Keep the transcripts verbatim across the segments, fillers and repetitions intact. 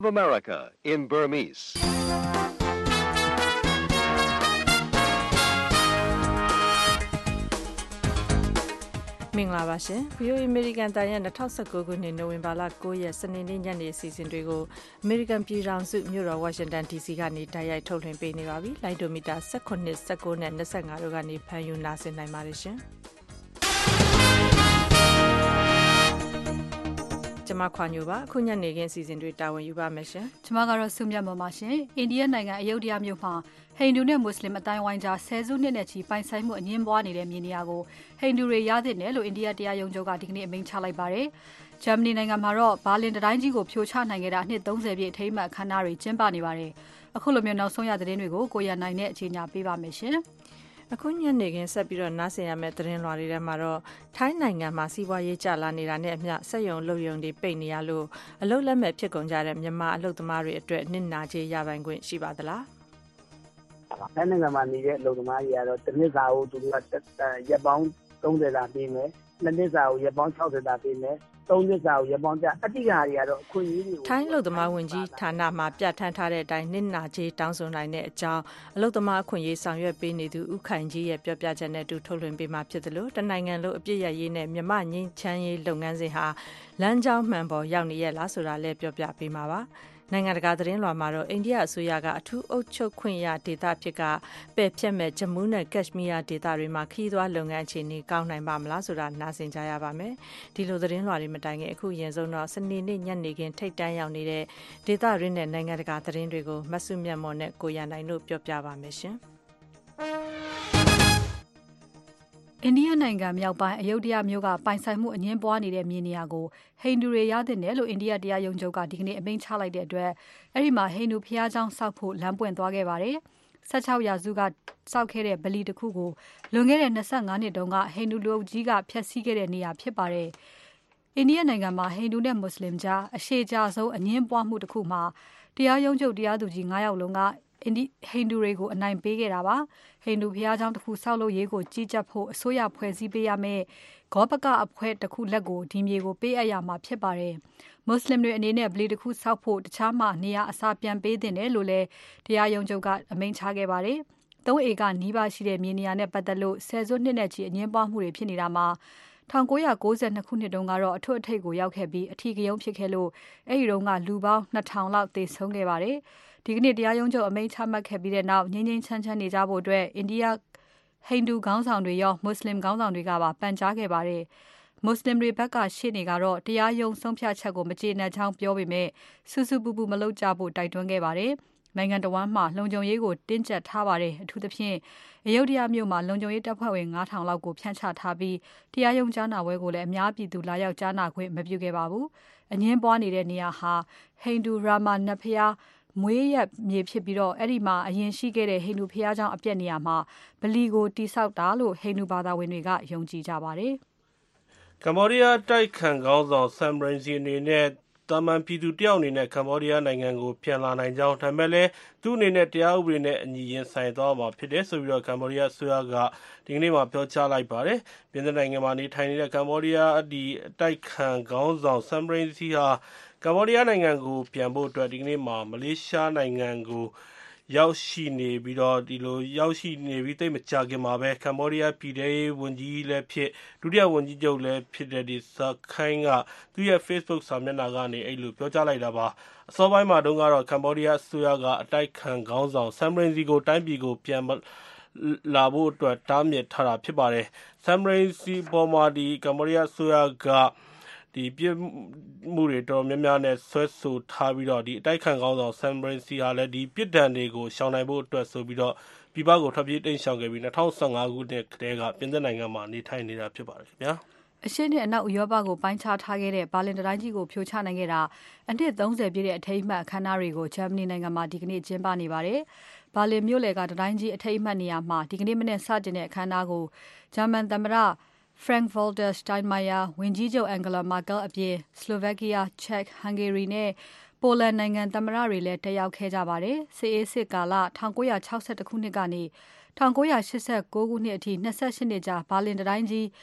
of America in Burmese. မင်္ဂလာပါရှင် ဗီအိုအေ American တန်ရဲ့၂၀၁၉ခုနှစ်နိုဝင်ဘာလ၉ရက်စနေနေ့ညနေအစီအစဉ်တွေကို American ပြည်ထောင်စုမြို့တော် Washington ဒီ စီ ကနေတိုက်ရိုက်ထုတ်လွှင့်ပေးနေပါပြီ။လိုင်းဒိုမီတာ၁၇ ၁၉နဲ့၂၅တို့ကနေဖမ်းယူနာဆင်နိုင်ပါတယ်ရှင်။ကျမခွာညိုပါအခုညနေခင်းအစီအစဉ်တွေတာဝန်ယူပါမယ်ရှင်ကျမကတော့စုမြတ်မော်ပါရှင်အိန္ဒိယနိုင်ငံအယုဒ္ဓယမြို့မှာဟိန္ဒူနဲ့မွတ်စလင်အတိုင်းဝိုင်းကြားဆယ်စုနှစ်နဲ့ချီပိုင်ဆိုင်မှုအငင်းပွားနေတဲ့မြေနေရာကိုဟိန္ဒူတွေရသင့်တယ်လို့အိန္ဒိယတရားရုံးချုပ်ကဒီကနေ့အမိန့်ချလိုက်ပါတယ်ဂျာမနီနိုင်ငံမှာတော့ဘာလင်တိုင်းကြီးကိုဖြိုချနိုင်ခဲ့တာအနှစ်၃၀ပြည့်အထိမ်းအမှတ်အခမ်းအနားတွေကျင်းပနေပါတယ်အခုလိုမျိုးနောက်ဆုံးရသတင်းတွေကိုကိုရနိုင်နဲ့အခြေညာပေးပါမယ်ရှင်အခုညနေခင်းဆက်ပြီးတော့နားဆင်ရမယ့်သတင်းလွှာတွေထဲမှာတော့ထိုင်းနိုင်ငံမှာစီးပွားရေးကျလာနေတာနဲ့အမျှစက်ရုံအလုပ်ရုံတွေပိတ်နေရလို့အလုပ်လက်မဲ့ဖြစ်ကုန်ကြတဲ့မြန်မာအလုပ်သမားတွေအတွက်နစ်နာကြေးရပိုင်ခွင့်ရှိပါသလားထိုင်းနိုင်ငံမှာနေတဲ့အလုပ်သမားတွေကတော့တစ်နှစ်စာကိုသူတို့ကရက်ပေါင်း၃၀တာပေးမယ်နှစ်နှစ်စာကိုရက်ပေါင်း၆၀တာပေးမယ်သုံးနှစ်စာကိုရက်ပေါင်းကြအတိအကျတွေကတော့အခွင့်အရေးတွေကိုထိုင်းအလုပ်သမားဝင်ကြီးဌာနမှာပြဋ္ဌာန်းထားတဲ့အတိုင်းနစ်နာကြေးတောင်းဆိုနိုင်တဲ့အကြောင်းအလုပ်သမားအခွင့်အရေးဆောင်ရွက်ပေးနေသူဦးခိုင်ကြီးရဲ့ပြောပြချက်နဲ့အတူထုတ်လွှင့်ပေးမှာဖြစ်တယ်လို့တနိုင်ငံလုံးအပြည့်ရရေးနဲ့မြမငင်းချမ်းရေးလုပ်ငန်းစဉ်ဟာလမ်းကြောင်းမှန်ပေါ်ရောက်နေရဲ့လားဆိုတာလည်းပြောပြပေးမှာပါနိုင်ငံတကာသတင်းလွှာမှာတော့အိန္ဒိယအစိုးရကအထူးအုပ်ချုပ်ခွင့်ရဒေသဖြစ်ကပယ်ဖြတ်မဲ့ဂျမူးနဲ့ကက်ရှ်မီးယားဒေသတွေမှာခီးသွွားလုပ်ငန်းအခြေအနေကောင်းနိုင်ပါမလားဆိုတာနားဆင်ကြရပါမယ်ဒီလိုသတင်းလွှာတွေမတိုင်ခင်အခုရင်ဆုံးတော့စနေနေ့ညနေခင်းထိတ်တန်းရောက်နေတဲ့ဒေသရင်းနဲ့နိုင်ငံတကာသတင်းတွေကိုမဆုမြတ်မော်နဲ့ကိုရနိုင်တို့ပြောပြပါမယ်ရှင်အိန္ဒိယနိုင်ငံမြောက်ပိုင်းအယုဒ္ဓယမြို့ကပိုင်ဆိုင်မှုအငင်းပွားနေတဲ့မြေနေရာကိုဟိန္ဒူတွေရသင့်တယ်လို့အိန္ဒိယတရားရုံးချုပ်ကဒီကနေ့အမိန့်ချလိုက်တဲ့အတွက်အဲ့ဒီမှာဟိန္ဒူဘုရားကျောင်းဆောက်ဖို့လမ်းပွင့်သွားခဲ့ပါတယ်။၁၆ရာစုကဆောက်ခဲ့တဲ့ဗလီတစ်ခုကိုလွန်ခဲ့တဲ့၂၅နှစ်တုန်းကဟိန္ဒူလူအုပ်ကြီးကဖျက်ဆီးခဲ့တဲ့နေရာဖြစ်ပါတယ်။အိန္ဒိယနိုင်ငံမှာဟိန္ဒူနဲ့မွတ်စလင်ကြားအရှေ့ကြားဆုံးအငင်းပွားမှုတစ်ခုမှာတရားရုံးချုပ်တရားသူကြီး၅ယောက်လုံးကဟိန္ဒူတွေကိုအနိုင်ပေးခဲ့တာပါဟိန္ဒူဘုရားကျောင်းတစ်ခုဆောက်လုပ်ရေးကိုကြီးကြပ်ဖို့အစိုးရဖွဲ့စည်းပေးရမယ်ဂောပကအဖွဲ့တစ်ခုလက်ကိုဒီမြေကိုပေးအပ်ရမှာဖြစ်ပါတယ်မွတ်စလင်တွေအနေနဲ့ဗလီတစ်ခုဆောက်ဖို့တခြားမှာနေရာအစားပြန်ပေးသင့်တယ်လို့လည်းတရားရုံးချုပ်ကအမိန့်ချခဲ့ပါတယ်သုံးဧကနီးပါးရှိတဲ့မြေနေရာနဲ့ပတ်သက်လို့ဆယ်စုနှစ်နဲ့ချီအငင်းပွားမှုတွေဖြစ်နေတာမှာ၁၉၉၂ခုနှစ်တုန်းကတော့အထွတ်အထိပ်ကိုရောက်ခဲ့ပြီးအထီးကရုံးဖြစ်ခဲ့လို့အဲ့ဒီတုန်းကလူပေါင်းနှစ်ထောင်လောက်သေဆုံးခဲ့ပါတယ်ဒီကနေ့တရားရုံးချုပ်အမိန့်ချမှတ်ခဲ့ပြီးတဲ့နောက်ငြိမ်းငြိမ်းချမ်းချမ်းနေကြဖို့အတွက်အိန္ဒိယဟိန္ဒူခေါင်းဆောင်တွေရောမွတ်စလင်ခေါင်းဆောင်တွေကပါပန်ကြားခဲ့ပါတယ်မွတ်စလင်တွေဘက်ကရှေ့နေကတော့တရားရုံးဆုံးဖြတ်ချက်ကိုမကျေနပ်ကြောင်းပြောပေမဲ့စူးစူးပူပူမလုပ်ကြဖို့တိုက်တွန်းခဲ့ပါတယ်နိုင်ငံတော်ဝန်မှလုံခြုံရေးကိုတင်းကျပ်ထားပါတယ်အထူးသဖြင့်အယုဒ္ဓယမြို့မှာလုံခြုံရေးတပ်ဖွဲ့ဝင်၅ထောင်လောက်ကိုဖြန့်ချထားပြီးတရားရုံးကြားနာပွဲကိုလည်းအများပြည်သူလာရောက်ကြားနာခွင့်မပြုခဲ့ပါဘူးအငင်းပွားနေတဲ့နေရာဟာဟိန္ဒူရာမာနတ်ဖျားမွေးရမြေဖြစ်ပြီးတော့အဲ့ဒီမှာအရင်ရှိခဲ့တဲ့ဟိန္ဒူဘုရားကျောင်းအပြည့်နေရာမှာဗလီကိုတိဆောက်တာလို့ဟိန္ဒူဘာသာဝင်တွေကယုံကြည်ကြပါတယ်ကမ္ဘောဒီးယားတိုက်ခန်ခေါင်းဆောင်ဆမ်ဘရင်စီအနေနဲ့တာမန်ပြည်သူတယောက်အနေနဲ့ကမ္ဘောဒီးယားနိုင်ငံကိုပြန်လာနိုင်ကြောင်းဒါပေမဲ့လည်းသူ့အနေနဲ့တရားဥပဒေနဲ့အညီရင်ဆိုင်သွားမှာဖြစ်တယ်ဆိုပြီးတော့ကမ္ဘောဒီးယားအစိုးရကဒီကနေ့မှပြောကြားလိုက်ပါတယ်ပြင်သစ်နိုင်ငံမှာနေထိုင်နေတဲ့ကမ္ဘောဒီးယားဒီတိုက်ခန်ခေါင်းဆောင်ဆမ်ဘရင်စီဟာကမ္ဘောဒီးယားနိုင်ငံကိုပြန်ဖို့အတွက်ဒီကနေ့မှာမလေးရှားနိုင်ငံကိုရောက်ရှိနေပြီးတော့ဒီလိုရောက်ရှိနေပြီးတိတ်မကြခင်မှာပဲကမ္ဘောဒီးယားပြည်ထောင်စုဝန်ကြီးလည်းဖြစ်ဒုတိယဝန်ကြီးချုပ်လည်းဖြစ်တဲ့ဒီဇက်ခိုင်းကသူ့ရဲ့ Facebook စာမျက်နှာကနေအဲ့လိုပြောကြားလိုက်တာပါအစောပိုင်းမှာတုန်းကတော့ကမ္ဘောဒီးယားအစိုးရကအတိုက်ခံခေါင်းဆောင်ဆမ်ဘရင်စီကိုတိုင်းပြည်ကိုပြန်လာဖို့အတွက်တားမြစ်ထားတာဖြစ်ပါတယ်ဆမ်ဘရင်စီပေါ်မှာဒီကမ္ဘောဒီးယားအစိုးရကဒီပြစ်မှုတွေတော်များများနဲ့ဆွဲဆိုထားပြီးတော့ဒီအတိုက်ခံကောင်းဆောင်ဆမ်ဘရင်စီဟာလည်းဒီပြစ်ဒဏ်တွေကိုရှောင်နိုင်ဖို့အတွက်ဆိုပြီးတော့ပြည်ပကိုထွက်ပြေးတိမ်းရှောင်ခဲ့ပြီး၂၀၁၅ခုနှစ်ကတည်းကပြင်သစ်နိုင်ငံမှာနေထိုင်နေတာဖြစ်ပါတယ်ခင်ဗျာအရှေ့နဲ့အနောက်ဥရောပကိုပိုင်းခြားထားခဲ့တဲ့ဘာလင်တိုင်းကြီးကိုဖြိုချနိုင်ခဲ့တာအနှစ်၃၀ပြည့်တဲ့အထိမ်းအမှတ်အခမ်းအနားတွေကိုဂျာမနီနိုင်ငံမှာဒီကနေ့ကျင်းပနေပါတယ်ဘာလင်မြို့လယ်ကတိုင်းကြီးအထိမ်းအမှတ်နေရာမှာဒီကနေ့မနေ့စတင်တဲ့အခမ်းအနားကိုဂျာမန်သမ္မတFrank-Walter Steinmeier ဝန်ကြီးချုပ် Angela Merkel အပြင် Slovakia, Czech, Hungary နဲ့ Poland နိုင်ငံသမ္မတတွေလည်းတက်ရောက်ခဲ့ကြပါတယ်။စစ်အေးစစ်ကာလ၁၉၆၁ခုနှစ်ကနေ၁၉၈၉ခုနှစ်အထိ၂၈နှစ်ကြာဘာလင်တိုင်းကြီး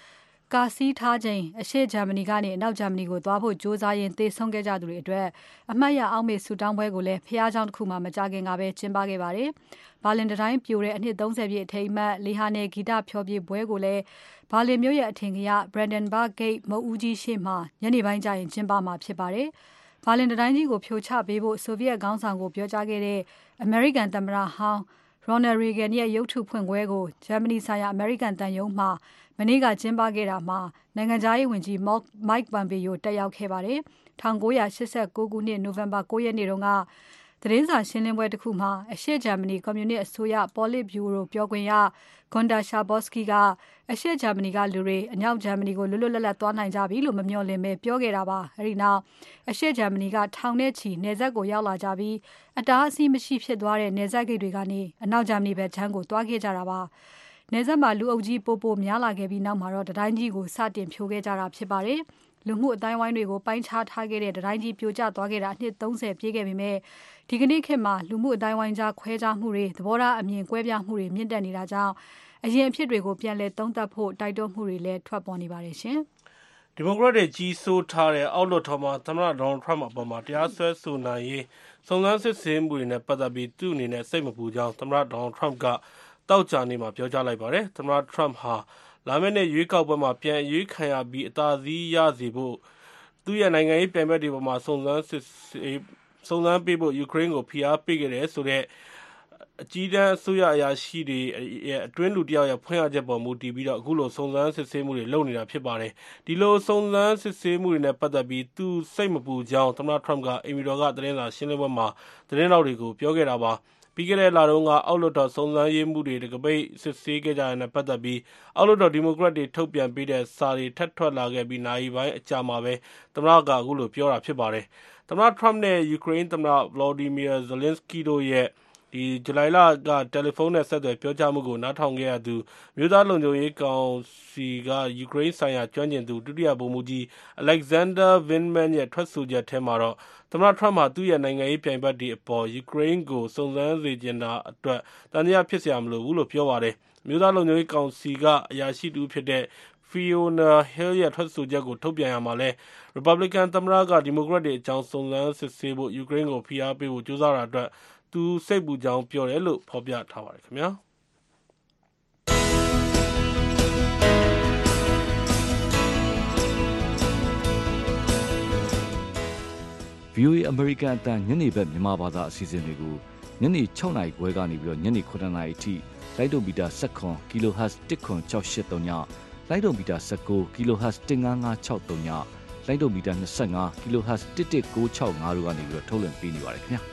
ကာစီးထားချိန်အရှေ့ဂျာမနီကနေအနောက်ဂျာမနီကိုသွားဖို့ကြိုးစားရင်းသေဆုံးခဲ့ကြသူတွေအတွက်အမှတ်ရအောက်မေ့ဆုတောင်းပွဲကိုလည်းဖျားကြောင်းတစ်ခုမှမကြခင်ကပဲကျင်းပခဲ့ပါတယ်။ဘာလင်တိုင်းပြိုတဲ့အနှစ်သုံးဆယ်ပြည့်အထိမ်းအမှတ်လေဟာနယ်ဂီတဖျော်ဖြေပွဲကိုလည်းဘာလင်မြို့ရဲ့အထင်ကရ Brandenburg Gate မုတ်ဦးကြီးရှေ့မှာညနေပိုင်းကျရင်ကျင်းပမှာဖြစ်ပါတယ်။ဘာလင်တိုင်းကြီးကိုဖြိုချပေးဖို့ဆိုဗီယက်ခေါင်းဆောင်ကိုပြောကြားခဲ့တဲ့အမေရိကန်သမ္မတဟောင်း Ronald Reagan ရဲ့ရုပ်ထုဖွင့်ပွဲကိုဂျာမနီဆိုင်ရာအမေရိကန်တန်ယုံမှာမနေ့ကကျင်းပခဲ့တာမှာနိုင်ငံခြားရေးဝန်ကြီး Mike Pompeo တက်ရောက်ခဲ့ပါတယ်။၁၉၈၉ခုနှစ်နိုဝင်ဘာ၉ရက်နေ့တုန်းကသတင်းစာရှင်းလင်းပွဲတစ်ခုမှာအရှေ့ဂျာမနီကွန်မြူနစ်အစိုးရပေါ်လစ်ဗျူရိုပြောခွင့်ရ Gunther Schabowski ကအရှေ့ဂျာမနီကလူတွေအနောက်ဂျာမနီကိုလွတ်လွတ်လပ်လပ်သွားနိုင်ကြပြီလို့မမျှော်လင့်ပဲပြောခဲ့တာပါ။အဲဒီနောက်အရှေ့ဂျာမနီကထောင်နဲ့ချီနယ်စပ်ကိုရောက်လာကြပြီးအတားအဆီးမရှိဖြစ်သွားတဲ့နယ်စပ်ဂိတ်တွေကနေအနောက်ဂျာမနီဘက်ခြမ်းကိုသွားခဲ့ကြတာပါ။နယ်စပ်မှာလူအုပ်ကြီးပိုပိုများလာခဲ့ပြီးနောက်မှာတော့တတိုင်းကြီးကိုစတင်ဖြိုခဲ့ကြတာဖြစ်ပါတယ်။လူမှုအတိုင်းဝိုင်းတွေကိုပိုင်းခြားထားခဲ့တဲ့တတိုင်းကြီးပြိုကျသွားခဲ့တာအနှစ်သုံးဆယ်ပြည့်ခဲ့ပေမဲ့ဒီကနေ့ခေတ်မှာလူမှုအတိုင်းဝိုင်းကြားခွဲခြားမှုတွေသဘောထားအမြင်ကွဲပြားမှုတွေမြင့်တက်နေတာကြောင့်အရင်အဖြစ်တွေကိုပြန်လည်သုံးသပ်ဖို့တိုက်တွန်းမှုတွေလည်းထွက်ပေါ်နေပါတယ်ရှင်။ဒီမိုကရက်တွေကြီးစိုးထားတဲ့အောက်လွှတ်တော်မှာသမ္မတဒေါ်နယ်ထရမ့်အပေါ်မှာတရားစွဲဆိုနိုင်ရေးစုံစမ်းစစ်ဆေးမှုတွေနဲ့ပတ်သက်ပြီးသူ့အနေနဲ့စိတ်မပူကြောင်းသမ္မတဒေါ်နယ်ထရမ့်ကတောက်ကြနေမှာပြောကြားလိုက်ပါတယ်။သမ္မတထရမ့်ဟာလာမယ့်နှစ်ရွေးကောက်ပွဲမှာပြန်ရွေးခံရပြီးအသာစီးရစေဖို့သူ့ရဲ့နိုင်ငံရေးပြိုင်ဘက်တွေပေါ်မှာစုံစမ်းစစ်ဆေးစုံစမ်းပေးဖို့ယူကရိန်းကိုဖိအားပေးခဲ့တယ်ဆိုတဲ့အကြီးတန်းအစိုးရအရာရှိတွေရဲ့အတွင်းလူတယောက်ရဲ့ဖွင့်ရချက်ပေါ်မူတည်ပြီးတော့အခုလိုစုံစမ်းစစ်ဆေးမှုတွေလုပ်နေတာဖြစ်ပါတယ်။ဒီလိုစုံစမ်းစစ်ဆေးမှုတွေနဲ့ပတ်သက်ပြီးသူစိတ်မပူကြောင်းသမ္မတထရမ့်ကအိမ်ဖြူတော်ကသတင်းစာရှင်းလင်းပွဲမှာသတင်းတော်တွေကိုပြောခဲ့တာပါ။ပြီးခဲ့တဲ့လတုန်းကအောက်လွှတ်တော်စုံစမ်းရေးမှုတွေတကပိတ်စစ်ဆေးခဲ့ကြတဲ့ပတ်သက်ပြီးအောက်လွှတ်တော်ဒီမိုကရက်တွေထုတ်ပြန်ပေးတဲ့စာတွေထပ်ထွက်လာခဲ့ပြီးနိုင်ပိုင်းအကြာမှာပဲသမ္မတကအခုလိုပြောတာဖြစ်ပါတယ်။သမ္မတထရမ့်နဲ့ယူကရိန်းသမ္မတ Volodymyr Zelensky တို့ရဲ့ဒီဇူလိုင်လကတယ်လီဖုန်းနဲ့ဆက်သွယ်ပြောကြားမှုကိုနားထောင်ခဲ့ရသူမြို့သားလုံခြုံရေးကောင်စီကယူကရိန်းဆိုင်ရာကျွမ်းကျင်သူဒုတိယဗိုလ်မှူးကြီး Alexander Vindman ရဲ့ထွက်ဆိုချက်ထဲမှာတော့သမ္မတထရမ့်ဟာသူ့ရဲ့နိုင်ငံရေးပြိုင်ဘက်တွေအပေါ်ယူကရိန်းကိုစုံစမ်းစေချင်တာအတွက်တန်တရားဖြစ်เสียမလို့ဘူးလို့ပြောပါတယ်။မြို့သားလုံခြုံရေးကောင်စီကအရာရှိတူဖြစ်တဲ့Fiona Hill ရဲ့ထွက်ဆိုချက်ကိုထုတ်ပြန်ရမှာလဲ Republican သမ္မတကဒီမိုကရက်တွေအကြောင်းစုံစမ်းစစ်ဆေးဖို့ယူကရိန်းကိုဖိအားပေးဖို့ကြိုးစားတာအတွက်သူစိတ်ပူကြောင်းပြောတယ်လို့ဖော်ပြထားပါတယ်ခင်ဗျာ။ ဗီ အို အေ American အတန်ညနေဘက်မြန်မာဘာသာအစီအစဉ်တွေကိုညနေ၆နာရီခွဲကနေပြီးတော့ညနေခုနှစ်နာရီအထိလိုက်တုံမီတာ၁၇ kHz တစ်ခွန်၆၈၃ညလိုက်တုံမီတာ၁၉ kHz တစ်ငါးငါး၆၃ညလိုက်တုံမီတာ၂၅ kHz တစ်တစ်၉၆၅တို့ကနေပြီးတော့ထုတ်လွှင့်ပေးနေပါတယ်ခင်ဗျာ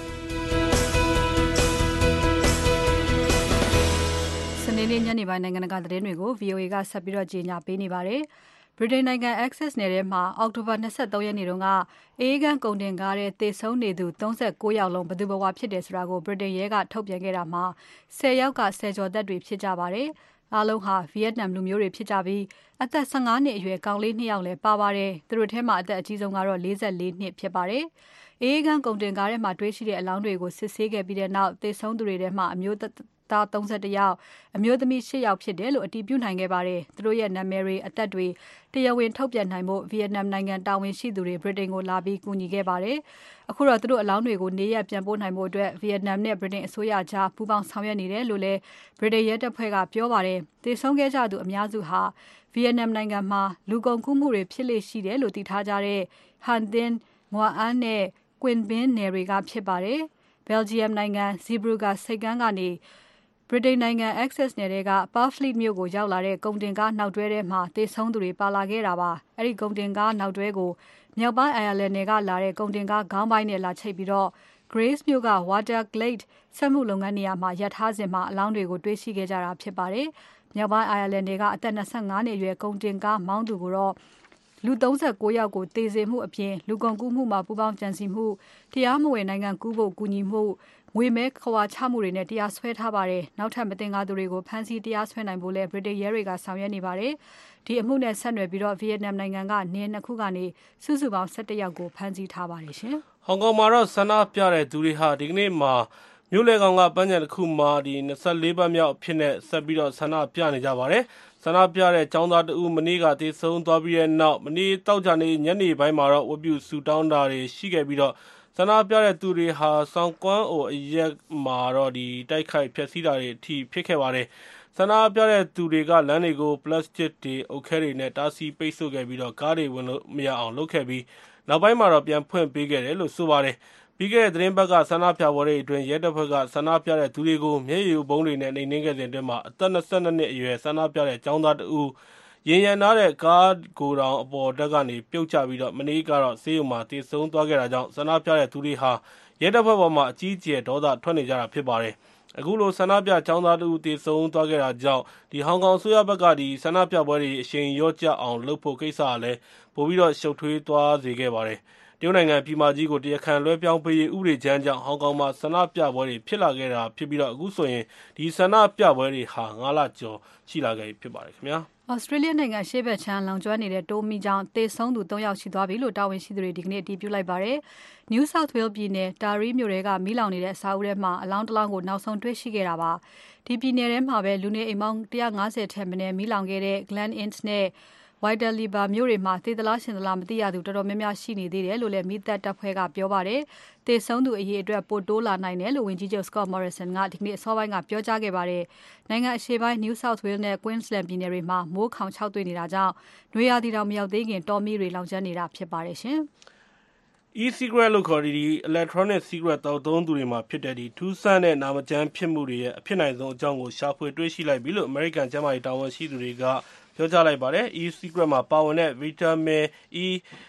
စနေနေ့ညနေပိုင်းနိုင်ငံတကာသတင်းတွေကို ဗီ အို အေ ကဆက်ပြီးတော့ကြေညာပေးနေပါတယ်။ ဗြိတိန်နိုင်ငံ Essex နယ်ထဲမှာအောက်တိုဘာ၂၃ရက်နေ့တုန်းကအေးဂန်းကုန်တင်ကားတဲ့သေဆုံးနေသူ၃၉ယောက်လုံးဘယ်သူဘယ်ဝါဖြစ်တယ်ဆိုတာကိုဗြိတိန်ရဲကထုတ်ပြန်ခဲ့တာမှာ၁၀ယောက်ကဆယ်ကျော်သက်တွေဖြစ်ကြပါတယ်။အားလုံးဟာဗီယက်နမ်လူမျိုးတွေဖြစ်ကြပြီးအသက်၁၅နှစ်အရွယ်ကောင်လေး၂ယောက်လည်းပါပါတယ်။သူတို့ထဲမှာအသက်အကြီးဆုံးကတော့၄၄နှစ်ဖြစ်ပါတယ်။အေးဂန်းကုန်တင်ကားထဲမှာတွေ့ရှိတဲ့အလောင်းတွေကိုစစ်ဆေးခဲ့ပြီးတဲ့နောက်သေဆုံးသူတွေထဲမှာအမျိုးသား၃၁ယောက်အမျိုးသမီး၈ယောက်ဖြစ်တယ်လို့အတည်ပြုနိုင်ခဲ့ပါတယ်။သူတို့ရဲ့နာမည်တွေအသက်တွေတရားဝင်ထုတ်ပြန်နိုင်ဖို့ဗီယက်နမ်နိုင်ငံတာဝန်ရှိသူတွေဗြိတိန်ကိုလာပြီးကူညီခဲ့ပါတယ်။အခုတော့သူတို့အလောင်းတွေကိုနေရပ်ပြန်ပို့နိုင်ဖို့အတွက်ဗီယက်နမ်နဲ့ဗြိတိန်အစိုးရကြားပူးပေါင်းဆောင်ရွက်နေတယ်လို့လည်းဗြိတိန်ရဲတပ်ဖွဲ့ကပြောပါတယ်။သေဆုံးခဲ့ကြသူအများစုဟာဗီယက်နမ်နိုင်ငံမှာလူကုန်ကူးမှုတွေဖြစ်လေရှိတယ်လို့သိထားကြတဲ့ Han Tin, Ngoan An နဲ့ Quin Binh နယ်တွေကဖြစ်ပါတယ်။ Belgium နိုင်ငံ Zeebrugge ဆိပ်ကမ်းကနေဗြိတိန်နိုင်ငံ Essex နယ်ထဲက Purfleet မြို့ကိုရောက်လာတဲ့ကုန်တင်ကားနောက်တွဲထဲမှာသေဆုံးသူတွေပါလာခဲ့တာပါ။အဲဒီကုန်တင်ကားနောက်တွဲကိုမြောက်ပိုင်း Ireland နယ်ကလာတဲ့ကုန်တင်ကားခေါင်းပိုင်းနဲ့လာချိတ်ပြီးတော့ Grace မြို့က Waterglade စက်မှုလုပ်ငန်းနေရာမှာရပ်ထားစဉ်မှာအလောင်းတွေကိုတွေ့ရှိခဲ့ကြတာဖြစ်ပါတယ်။မြောက်ပိုင်း Ireland နယ်ကအသက်၂၅နှစ်အရွယ်ကုန်တင်ကားမောင်းသူကိုတော့လူ၃၉ယောက်ကိုသေစေမှုအပြင်လူကုန်ကူးမှုမှာပူးပေါင်းကြံစည်မှုတရားမဝင်နိုင်ငံကူးဖို့ကူညီမှုငွေမဲခွာချမှုတွေနဲ့တရားစွဲထားပါတယ်။နောက်ထပ်မတင်ကားသူတွေကိုဖမ်းဆီးတရားစွဲနိုင်ဖို့လဲဗြိတိန်ရဲတွေကဆောင်ရွက်နေပါတယ်။ဒီအမှုနဲ့ဆက်နွယ်ပြီးတော့ဗီယက်နမ်နိုင်ငံကနယ်နှစ်ခုကနေစုစုပေါင်း၁၁ယောက်ကိုဖမ်းဆီးထားပါတယ်ရှင်။ဟောင်ကောင်မှာတော့ဆန္ဒပြတဲ့သူတွေဟာဒီကနေ့မှာမြို့လေကောင်ကပန်းခြံတစ်ခုမှာဒီနှစ်လေးပတ်မြောက်အဖြစ်နဲ့ဆက်ပြီးတော့ဆန္ဒပြနေကြပါတယ်ဆန္ဒပြတဲ့ចောင်းသားတဦးမနေ့ကတေဆုံးသွားပြီးတဲ့နောက်မနေ့တောက်ကြနေညနေပိုင်းမှာတော့ဝပြုဆူတောင်းတာတွေရှိခဲ့ပြီးတော့ဆန္ဒပြတဲ့သူတွေဟာစောင်းကွမ်းအိုအရက်မှာတော့ဒီတိုက်ခိုက်ဖျက်ဆီးတာတွေအထိဖြစ်ခဲ့ပါတယ်ဆန္ဒပြတဲ့သူတွေကလမ်းတွေကိုပလတ်စတစ်တွေအုပ်ခဲတွေနဲ့တားဆီးပိတ်ဆို့ခဲ့ပြီးတော့ကားတွေဝင်လို့မရအောင်လုပ်ခဲ့ပြီးနောက်ပိုင်းမှာတော့ပြန်ဖွင့်ပေးခဲ့တယ်လို့ဆိုပါတယ်ပြီးခဲ့တဲ့သတင်းပတ်ကဆန္ဒပြပွဲတွေအတွင်းရဲတပ်ဖွဲ့ကဆန္ဒပြတဲ့သူတွေကိုမျက်ရည်ဘုံတွေနဲ့နှိမ်နင်းခဲ့တဲ့အတွင်းမှာအသက်နှစ်နှစ်အရွယ်ဆန္ဒပြတဲ့ចောင်းသားတဦးရင်ရံနာတဲ့ကားကိုယ်တော်အပေါ်တက်ကနေပြုတ်ကျပြီးတော့မနေ့ကတော့ဆေးရုံမှာတည်ဆုံသွားခဲ့တာကြောင့်ဆန္ဒပြတဲ့သူတွေဟာရဲတပ်ဖွဲ့ပေါ်မှာအကြီးအကျယ်ဒေါသထွက်နေကြတာဖြစ်ပါတယ်အခုလိုဆန္ဒပြចောင်းသားတဦးတည်ဆုံသွားခဲ့တာကြောင့်ဒီဟောင်ကောင်ဆိုရဘက်ကဒီဆန္ဒပြပွဲတွေအရှိန်ရော့ကျအောင်လုပ်ဖို့ကိစ္စကလည်းပိုပြီးတော့ရှုပ်ထွေးသွားစေခဲ့ပါတယ်တရုတ်နိုင်ငံပြည်မကြီးကိုတရားခံလွှဲပြောင်းပေးရေးဥပဒေကြမ်းကြောင့်ဟောင်ကောင်မှာဆန္ဒပြပွဲတွေဖြစ်လာခဲ့တာဖြစ်ပြီးတော့အခုဆိုရင်ဒီဆန္ဒပြပွဲတွေဟာငါးလကျော်ရှိလာခဲ့ဖြစ်ပါတယ်ခင်ဗျာဩစတြေးလျနိုင်ငံရှေ့ဘက်ခြမ်းလောင်ကျွမ်းနေတဲ့တိုးမီကြောင့်တေဆုံးသူသုံးယောက်ရှိသွားပြီလို့တာဝန်ရှိသူတွေဒီကနေ့အတည်ပြုလိုက်ပါတယ်။ New South Wales ပြည်နယ်တာရီမြို့တွေကမီးလောင်နေတဲ့အစာအုပ်ထဲမှာအလောင်းတစ်လောင်းကိုနောက်ဆုံးတွေ့ရှိခဲ့တာပါ။ဒီပြည်နယ်ထဲမှာပဲလူနေအိမ်ပေါင်းone hundred fiftyထက်မနည်းမီးလောင်ခဲ့တဲ့ Glen Innes နဲ့ Waitara မြို့တွေမှာသေသလားရှင်သလားမသိရသူတော်တော်များများရှိနေသေးတယ်လို့လည်းမီးသတ်တပ်ဖွဲ့ကပြောပါတယ်။သေဆုံးသူအရေအတွက်ပိုတိုးလာနိုင်တယ်လို့ဝန်ကြီးချုပ် Scott Morrison ကဒီကနေ့အစောပိုင်းကပြောကြားခဲ့ပါတယ်။နိုင်ငံအရှေ့ပိုင်း New South Wales နဲ့ Queensland ပြည်နယ်တွေမှာမိုးခေါင်ခြောက်သွေ့နေတာကြောင့်နွေရာသီတောင်မရောက်သေးခင်တောမီးတွေလောင်ကျွမ်းနေတာဖြစ်ပါတယ်ရှင်။ e-cigarette လို့ခေါ်တဲ့ဒီ electronic cigarette တောက်သုံးသူတွေမှာဖြစ်တဲ့ဒီထူးဆန်းတဲ့နာမကျန်းဖြစ်မှုတွေရဲ့အဖြစ်နိုင်ဆုံးအကြောင်းကိုရှာဖွေတွေ့ရှိလိုက်ပြီလို့ American ကျန်းမာရေးတာဝန်ရှိသူတွေကပြောကြားလိုက်ပါတယ်။ e-cigarette မှာပါဝင်တဲ့ vitamin E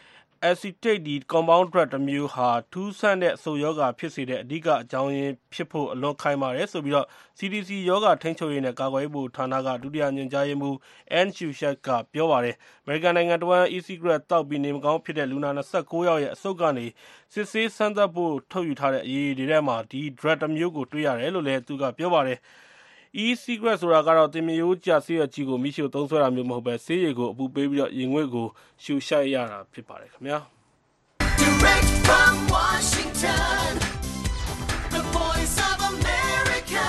acetate ဒီ compound drug တစ်မျိုးဟာထူးဆန်းတဲ့အဆုတ်ရောဂါဖြစ်စေတဲ့အဓိကအကြောင်းရင်းဖြစ်ဖို့အလွန်ခိုင်မာတယ်ဆိုပြီးတော့ C D C ရောဂါထိန်းချုပ်ရေးနဲ့ကာကွယ်ရေးဗဟိုဌာနကဒုတိယညွှန်ကြားရေးမှူး Anne Shushak ကပြောပါတယ်။ American နိုင်ငံတော်ဝန် e-cigarette တောက်ပြီးနေမကောင်းဖြစ်တဲ့လူနာtwenty-fourယောက်ရဲ့အဆုတ်ကနေစစ်ဆေးစမ်းသပ်ဖို့ထုတ်ယူထားတဲ့အရည်တွေထဲမှာဒီ drug တစ်မျိုးကိုတွေ့ရတယ်လို့လည်းသူကပြောပါတယ်။ e-cigarette ဆိုတာကတော့သင်္မာရိုးကျဆေးရွက်ကြီးကိုမိရှို့သုံးစွဲတာမျိုးမဟုတ်ပဲဆေးရည်ကိုအပူပေးပြီးတော့ရင်ငွေ့ကိုရှူရှိုက်ရတာဖြစ်ပါတယ်ခင်ဗျာ Direct from Washington The Voice of America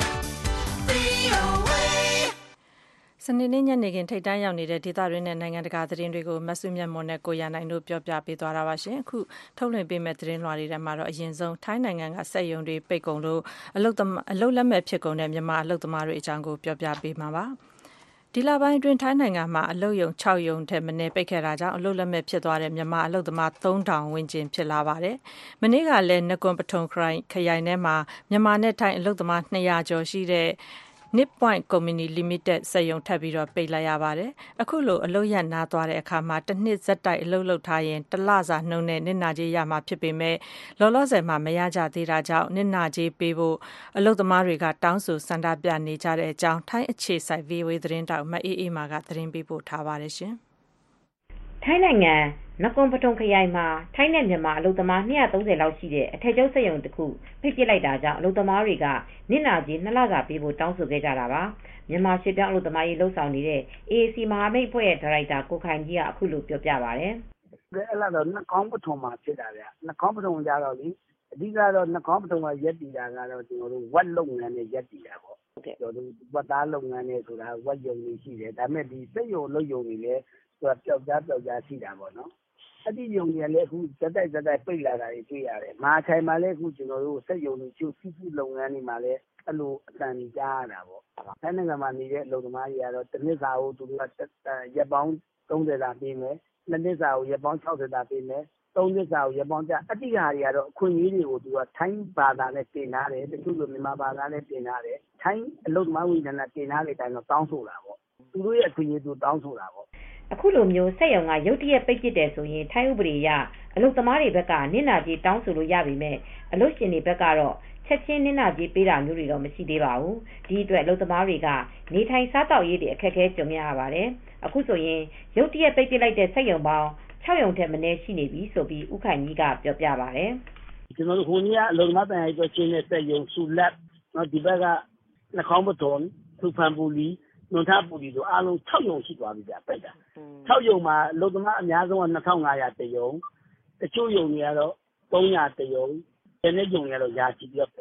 V O A စနေနေ့ညနေခင်းထိပ်တန်းရောက်နေတဲ့ဒေသတွင်းနဲ့နိုင်ငံတကာသတင်းတွေကိုမဆုမြတ်မွန်နဲ့ကိုရနိုင်တို့ပြောပြပေးသွားတာပါရှင်အခုထုတ်လွှင့်ပေးမဲ့သတင်းလွှာတွေထဲမှာတော့အရင်ဆုံးထိုင်းနိုင်ငံကစက်ရုံတွေပိတ်ကုန်လို့အလုတ်အလုတ်လက်မဲ့ဖြစ်ကုန်တဲ့မြန်မာအလုတ်သမားတွေအကြောင်းကိုပြောပြပေးမှာပါဒီလပိုင်းအတွင်းထိုင်းနိုင်ငံမှာအလုတ်ယုံsixယုံထက်မနည်းပိတ်ခဲ့တာကြောင့်အလုတ်လက်မဲ့ဖြစ်သွားတဲ့မြန်မာအလုတ်သမားthree thousandဝန်းကျင်ဖြစ်လာပါတယ်။မနေ့ကလည်းနကွန်ပထုံခရိုင်ခရိုင်ထဲမှာမြန်မာနဲ့ထိုင်းအလုတ်သမားtwo hundredကျော်ရှိတဲ့Nip Point Company Limited စက်ရုံထပ်ပြီးတော့ပိတ်လိုက်ရပါတယ်။အခုလိုအလုပ်ရနားသွားတဲ့အခါမှာတစ်နှစ်ဆက်တိုက်အလုပ်လုပ်ထားရင်တစ်လစာနှုန်းနဲ့နစ်နာကြေးရမှာဖြစ်ပေမဲ့လောလောဆယ်မှာမရကြသေးတာကြောင့်နစ်နာကြေးပေးဖို့အလုပ်သမားတွေကတောင်းဆိုဆန္ဒပြနေကြတဲ့အကြောင်းထိုင်းအခြေစိုက် V O A သတင်းတောက်မအေးအေးမာကသတင်းပေးပို့ထားပါတယ်ရှင်။ထိုင်းနိုင်ငံနကွန်ပထုံခရိုင်မှာထိုင်းနဲ့မြန်မာအလုပ်သမားtwo hundred thirtyလောက်ရှိတဲ့အထည်ချုပ်စက်ရုံတစ်ခုဖိတ်ပစ်လိုက်တာကြောင့်အလုပ်သမားတွေကနစ်နာကြေးနှစ်လစာပေးဖို့တောင်းဆိုခဲ့ကြတာပါမြန်မာရွှေ့ပြောင်းအလုပ်သမားရေးလှုပ်ဆောင်နေတဲ့ A A C မဟာမိတ်အဖွဲ့ရဲ့ဒါရိုက်တာကိုခိုင်ကြီးကအခုလိုပြောပြပါတယ်။အဲ့လာတော့နကွန်ပထုံမှာဖြစ်တာဗျ။နကွန်ပထုံကြတော့လေအဓိကတော့နကွန်ပထုံကရက်တည်တာကတော့ကျွန်တော်တို့ဝက်လုပ်ငန်းနဲ့ရက်တည်တာပေါ့။ကျွန်တော်တို့ဝက်သားလုပ်ငန်းနဲ့ဆိုတာဝက်ယုံတွေရှိတယ်။ဒါပေမဲ့ဒီစက်ရုံလုပ်ယုံတွေလည်းဆိုတာပျောက်ကြားပျောက်ကြားရှိတာပေါ့နော်။အဲ့ဒီယုံတွေလည်းအခုစက်တိုက်စက်တိုက်ပိတ်လာတာတွေတွေ့ရတယ်။မဟာချိုင်မှာလည်းအခုကျွန်တော်တို့စက်ယုံတွေကျုပ်စီးစီးလုပ်ငန်းတွေမှာလည်းအဲ့လိုအတန်ကြီးကြားရတာပေါ့။ထိုင်းနိုင်ငံမှာနေတဲ့အလုပ်သမားတွေကတော့တစ်နှစ်စာကိုသူတို့ကရက်ပေါင်းthirtyတာပေးမယ်။နှစ်နှစ်စာကိုရက်ပေါင်းsixtyတာပေးမယ်။သုံးနှစ်စာကိုရက်ပေါင်းကြအတိအဟာတွေကတော့အခွင့်အရေးတွေကိုသူကထိုင်းဘာသာနဲ့တင်ထားတယ်တချို့လိုမြန်မာဘာသာနဲ့တင်ထားတယ်။ထိုင်းအလုပ်သမားဝန်ကြီးဌာနတင်ထားတဲ့အတိုင်းတော့တောင်းဆိုတာပေါ့။သူတို့ရဲ့အခွင့်အရေးသူတောင်းဆိုတာပေါ့။အခုလိုမျိုးစက်ရုံကရုတ်တရက်ပိတ်ပစ်တယ်ဆိုရင်ထိုင်းဥပဒေအရအလုပ်သမားတွေဘက်ကနစ်နာကြေးတောင်းဆိုလို့ရပြီမဲ့အလုပ်ရှင်တွေဘက်ကတော့ချက်ချင်းနစ်နာကြေးပေးတာမျိုးတွေတော့မရှိသေးပါဘူးဒီအတွက်အလုပ်သမားတွေကနေထိုင်စားတောက်ရေးတွေအခက်အခဲကြုံရပါတယ်အခုဆိုရင်ရုတ်တရက်ပိတ်ပစ်လိုက်တဲ့စက်ရုံပေါင်းsixရုံထက်မနည်းရှိနေပြီဆိုပြီးဦးခိုင်ကြီးကပြောပြပါတယ်ကျွန်တော်တို့ဟိုနေ့ကအလုပ်သမားတန်ရိုက်တော့ချင်းတဲ့စက်ရုံဆူလက်နော်ဒီဘက်ကနှခေါင်းပထုံသူဖန်ပူလီနွန်ထပူလီတို့အားလုံးsixရုံရှိသွားပြီဗျပိတ်တာsixရုံမှာအလုပ်သမားအများဆုံးကtwo thousand five hundredတရုံတချို့ရုံတွေကတော့three hundredတရုံဒီနေ့ရုံတွေကတော့ယာချီပြီးတော့ပိတ်တာ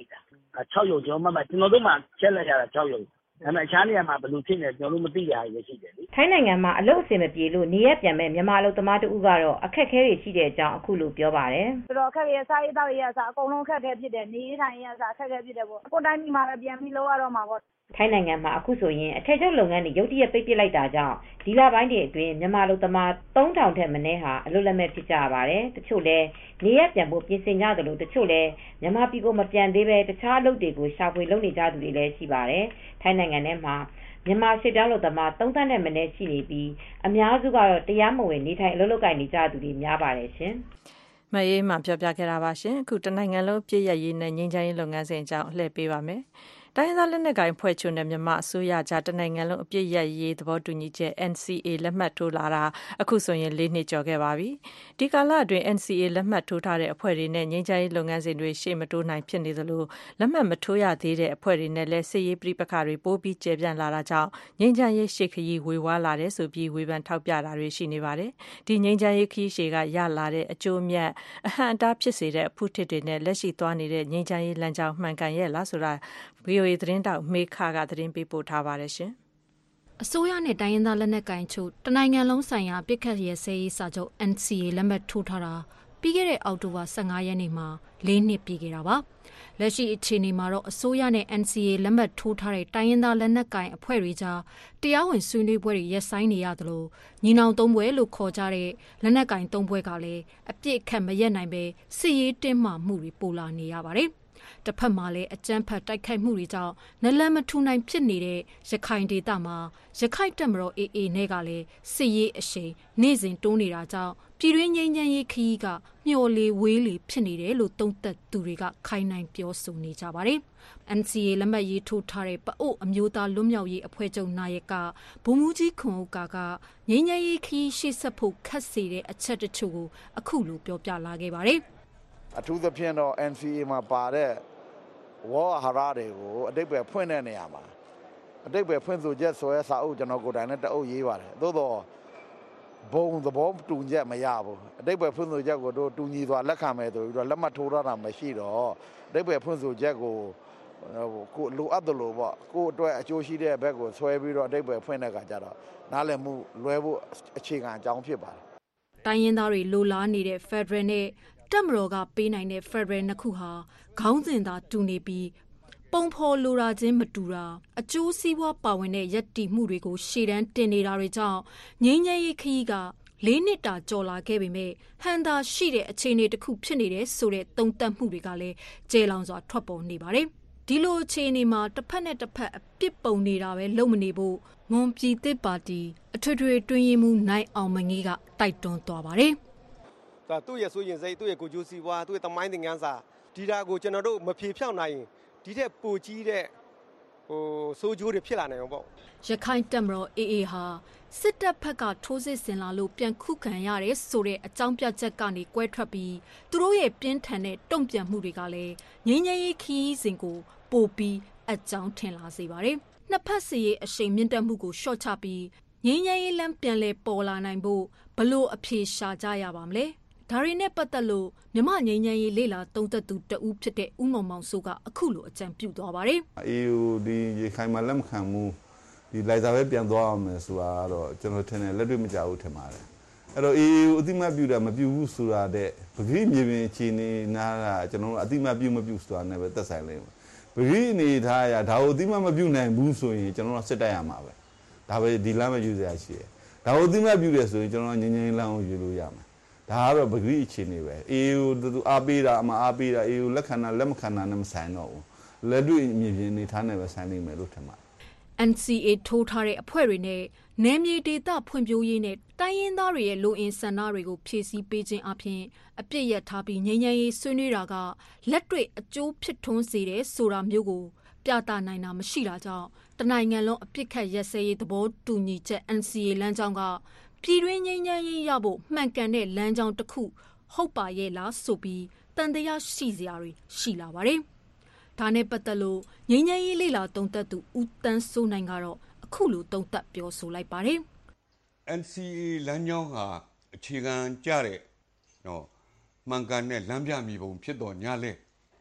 ၆ရုံကျွန်တော်မှတ်ကျွန်တော်တို့မှချက်လက်ရတာ၆ရုံဒါပေမဲ့အခြားနေရာမှာဘယ်လိုဖြစ်နေကျွန်တော်တို့မသိရဘူးရှိတယ်လေထိုင်းနိုင်ငံမှာအလုပ်အဆင်မပြေလို့နေရပြန်မဲ့မြန်မာအလုပ်သမားတဦးကတော့အခက်အခဲတွေရှိတဲ့အကြောင်းအခုလိုပြောပါတယ်ဆိုတော့အခက်အခဲစားရေးတောက်ရေးအစားအကုန်လုံးအခက်အခဲဖြစ်တယ်နေထိုင်ရေးအစားအခက်အခဲဖြစ်တယ်ပေါ့ကိုယ်တိုင်းမှာပြန်ပြီးလောက်ရတော့မှာပေါ့ထိုင်းနိုင်ငံမှာအခုဆိုရင်အထည်ချုပ်လုပ်ငန်းတွေရုတ်တရက်ပိတ်ပစ်လိုက်တာကြောင့်ဒီလပိုင်းတွေအတွင်းမြန်မာလူသမားသုံးထောင်ထက်မနည်းဟာအလုပ်လက်မဲ့ဖြစ်ကြရပါတယ်။တချို့လည်းနေရပြန်ဖို့ပြင်ဆင်ကြတယ်လို့တချို့လည်းမြန်မာပြည်ကိုမပြန်သေးပဲတခြားအလုပ်တွေကိုရှာဖွေလုပ်နေကြသူတွေလည်းရှိပါတယ်။ထိုင်းနိုင်ငံထဲမှာမြန်မာရွှေ့ပြောင်းလုပ်သမားသုံးသန်းထက်မနည်းရှိနေပြီးအများစုကတော့တရားမဝင်နေထိုင်အလုပ်လုပ်ကိုင်နေကြသူတွေများပါတယ်ရှင်။မအေးမှပြောပြခဲ့တာပါရှင်။အခုတနိုင်ငံလုံးပြည့်ရရေးနဲ့ငြိမ်းချမ်းရေးလုပ်ငန်းစဉ်အကြောင်းလှည့်ပေးပါမယ်။တိုင်းရင်းသားလက်နက်ကိုင်ဖွဲ့ချုံနဲ့မြန်မာအစိုးရကြားတနိုင်ငံလုံးအပြည့်ရရေးသဘောတူညီချက် N C A လက်မှတ်ထိုးလာတာအခုဆိုရင်၄နှစ်ကျော်ခဲ့ပါပြီ။ဒီကာလအတွင်း N C A လက်မှတ်ထိုးထားတဲ့အဖွဲ့တွေနဲ့ငြိမ်းချမ်းရေးလုပ်ငန်းစဉ်တွေရှေ့မတိုးနိုင်ဖြစ်နေသလိုလက်မှတ်မထိုးရသေးတဲ့အဖွဲ့တွေနဲ့လည်းစစ်ရေးပြဋိပက္ခတွေပိုပြီးကျယ်ပြန့်လာတာကြောင့်ငြိမ်းချမ်းရေးရှေ့ခရီးဝေဝါးလာတယ်ဆိုပြီးဝေဖန်ထောက်ပြတာတွေရှိနေပါတယ်။ဒီငြိမ်းချမ်းရေးခရီးရှေ့ကရလာတဲ့အကျိုးမြတ်အဟန့်အတားဖြစ်စေတဲ့အဖို့ထစ်တွေနဲ့လက်ရှိသွားနေတဲ့ငြိမ်းချမ်းရေးလမ်းကြောင်းမှန်ကန်ရဲ့လားဆိုတာ ဗွီအိုအေ သတင်းတောက်မေခကသတင်းပေးပို့ထားပါတယ်ရှင်။အစိုးရနဲ့တိုင်းရင်းသားလက်နက်ကိုင်ချို့တနိုင်ငံလုံးဆိုင်ရာပြစ်ခတ်ရဲစဲရေးစာချုပ် N C A လက်မှတ်ထိုးထားတာပြီးခဲ့တဲ့အောက်တိုဘာ၁၅ရက်နေ့မှာ၄နှစ်ပြည့်ခဲ့တာပါ။လက်ရှိအခြေအနေမှာတော့အစိုးရနဲ့ N C A လက်မှတ်ထိုးထားတဲ့တိုင်းရင်းသားလက်နက်ကိုင်အဖွဲ့တွေကြားတရားဝင်ဆွေးနွေးပွဲတွေရပ်ဆိုင်းနေရသလိုညီနောင်သုံးဘွဲလို့ခေါ်ကြတဲ့လက်နက်ကိုင်သုံးဘွဲကလည်းအပြစ်ခတ်မရက်နိုင်ပဲစစ်ရေးတင်းမာမှုတွေပိုလာနေရပါတယ်။တစ်ဖက်မှာလည်းအကြမ်းဖက်တိုက်ခိုက်မှုတွေကြောင့်နလန်မထူနိုင်ဖြစ်နေတဲ့ရခိုင်ဒေသမှာရခိုင်တပ်မတော် A A နဲ့ကလည်းစစ်ရေးအရှိန်နေ့စဉ်တိုးနေတာကြောင့်ပြည်တွင်းငြိမ်းချမ်းရေးခရီးကမျော်လေဝေးလေဖြစ်နေတယ်လို့သုံးသပ်သူတွေကခိုင်းနိုင်ပြောဆိုနေကြပါတယ်။ N C A လက်မှတ်ရေးထိုးထားတဲ့ပအို့အမျိုးသားလွတ်မြောက်ရေးအဖွဲ့ချုပ်နာယကဗိုလ်မှူးကြီးခွန်ဥက္ကာကငြိမ်းချမ်းရေးခရီးရှေ့ဆက်ဖို့ခက်စေတဲ့အချက်တချို့ကိုအခုလိုပြောပြလာခဲ့ပါတယ်။အထူးသဖြင့်တော့ N C A မှာပါတဲ့ဝါဟာရတွေကိုအတိတ်ပဲဖွင့်တဲ့နေရာမှာအတိတ်ပဲဖွင့်ဆိုချက်ဆိုရဲစာအုပ်ကျွန်တော်ကိုယ်တိုင်နဲ့တအုပ်ရေးပါတယ်သို့တော့ဘုံသဘောတူချက်မရဘူးအတိတ်ပဲဖွင့်ဆိုချက်ကိုတို့တူညီစွာလက်ခံမယ်ဆိုပြီးတော့လက်မှတ်ထိုးရတာမရှိတော့အတိတ်ပဲဖွင့်ဆိုချက်ကိုကိုလိုအပ်တယ်လို့ပေါ့ကိုအတွက်အကျိုးရှိတဲ့ဘက်ကိုဆွဲပြီးတော့အတိတ်ပဲဖွင့်တဲ့အခါကျတော့နားလည်မှုလွဲဖို့အခြေခံအကြောင်းဖြစ်ပါတယ်တိုင်းရင်းသားတွေလိုလားနေတဲ့ Federal နဲ့တက်မတော်ကပေးနိုင်တဲ့ Federal နှစ်ခုဟာခေါင်းစဉ်သာတူနေပြီးပုံဖော်လိုတာချင်းမတူတာအကျိုးစီးပွားပါဝင်တဲ့ယက်တီမှုတွေကိုရှေ့တန်းတင်နေတာတွေကြောင့်ငြိမ်းချမ်းရေးခရီးကလေးနှစ်တာကြော်လာခဲ့ပေမဲ့ဟန်သာရှိတဲ့အခြေအနေတစ်ခုဖြစ်နေတဲ့ဆိုတဲ့သုံးသပ်မှုတွေကလည်းကျေလောင်စွာထွက်ပေါ်နေပါတယ်ဒီလိုအခြေအနေမှာတစ်ဖက်နဲ့တစ်ဖက်အပြစ်ပုံနေတာပဲလုံမနေဖို့မွန်ပြည်သစ်ပါတီအထွေထွေတွင်းရင်မှုနိုင်အောင်မငေးကတိုက်တွန်းသွားပါတယ်ဒါသူ့ရဲ့ဆိုရင်စိတ်သူ့ရဲ့ကိုကျိုးစီးပွားသူ့ရဲ့တမိုင်းသင်ခန်းစာဒီတာကိုကျွန်တော်တို့မဖြေဖြောက်နိုင်ရင်ဒီတဲ့ပူကြီးတဲ့ဟိုဆိုးကျိုးတွေဖြစ်လာနိုင်အောင်ပေါ့ရခိုင်တပ်မတော် A A ဟာစစ်တပ်ဘက်ကထိုးစစ်ဆင်လာလို့ပြန်ခုခံရတယ်ဆိုတဲ့အကြောင်းပြချက်ကနေကွဲထွက်ပြီးသူတို့ရဲ့ပြင်းထန်တဲ့တုံ့ပြန်မှုတွေကလည်းငြိမ်းချမ်းရေးခီးစဉ်ကိုပိုပြီးအကြောင်းထင်လာစေပါတယ်နှစ်ဖက်စီရဲ့အရှိန်မြင့်တက်မှုကိုရှော့ချပြီးငြိမ်းချမ်းရေးလမ်းပြန်လဲပေါ်လာနိုင်ဖို့ဘလို့အဖြေရှာကြရပါမလဲဒါရီနဲ့ပတ်သက်လို့မြမငိမ့်ငိမ့်ရေးလေလာသုံးသက်သူတဦးဖြစ်တဲ့ဦးမောင်မောင်စိုးကအခုလိုအကြံပြုသွားပါတယ်။အေးဒီရေခိုင်မှာလက်မခံမှုဒီလိုက်စားပဲပြန်သွားအောင်မယ်ဆိုတာတော့ကျွန်တော်ထင်တယ်လက်တွေ့မကြဘူးထင်ပါတယ်။အဲ့တော့အေးအတိမတ်ပြုတာမပြုဘူးဆိုတာတဲ့ပဂရိမြေပြင်အခြေအနေနားတာကျွန်တော်တို့အတိမတ်ပြုမပြုဆိုတာနဲ့ပဲသက်ဆိုင်လိမ့်မယ်။ပဂရိအနေထားရဒါကိုအတိမတ်မပြုနိုင်ဘူးဆိုရင်ကျွန်တော်တို့စစ်တိုက်ရမှာပဲ။ဒါပဲဒီလမ်းပဲယူစရာရှိတယ်။ဒါကိုအတိမတ်ပြုတယ်ဆိုရင်ကျွန်တော်ငင်းငင်းလမ်းကိုယူလို့ရမှာ။ဒါကတော့ပဂရိအခြေအနေပဲအေးကိုသူအားပေးတာအမအားပေးတာအေးကိုလက်ခံတာလက်မခံတာနဲ့မဆိုင်တော့ဘူးလက်တွေ့မြေပြင်နေထားနေပဲဆိုင်နေမယ်လို့ထင်ပါတယ် N C A ထိုးထားတဲ့အဖွဲ့တွေနဲ့နယ်မြေဒေသဖွံ့ဖြိုးရေးနဲ့တိုင်းရင်းသားတွေရဲ့လူအင်ဆန္ဒတွေကိုဖြည့်ဆည်းပေးခြင်းအပြင်အပြစ်ရထားပြီးငြိမ်းချမ်းရေးဆွေးနွေးတာကလက်တွေ့အကျိုးဖြစ်ထွန်းစေတယ်ဆိုတာမျိုးကိုပြသနိုင်တာမရှိတာကြောင့်တနိုင်ငံလုံးအပြစ်ခတ်ရက်စဲရေးသဘောတူညီချက် N C A လမ်းကြောင်းကပြည်တွင်းငြိမ်းချမ်းရေးရဖို့မှန်ကန်တဲ့လမ်းကြောင်းတစ်ခုဟုတ်ပါရဲ့လားဆိုပြီးတန်တရားရှိစရာတွေရှိလာပါတယ်။ဒါနဲ့ပတ်သက်လို့ငြိမ်းချမ်းရေးလေလာသုံးသပ်သူဦးတန်းစိုးနိုင်ကတော့အခုလိုသုံးသပ်ပြောဆိုလိုက်ပါတယ်။ N C A လမ်းကြောင်းဟာအခြေခံကျတဲ့နော်မှန်ကန်တဲ့လမ်းပြမြေပုံဖြစ်တော်ညာလဲ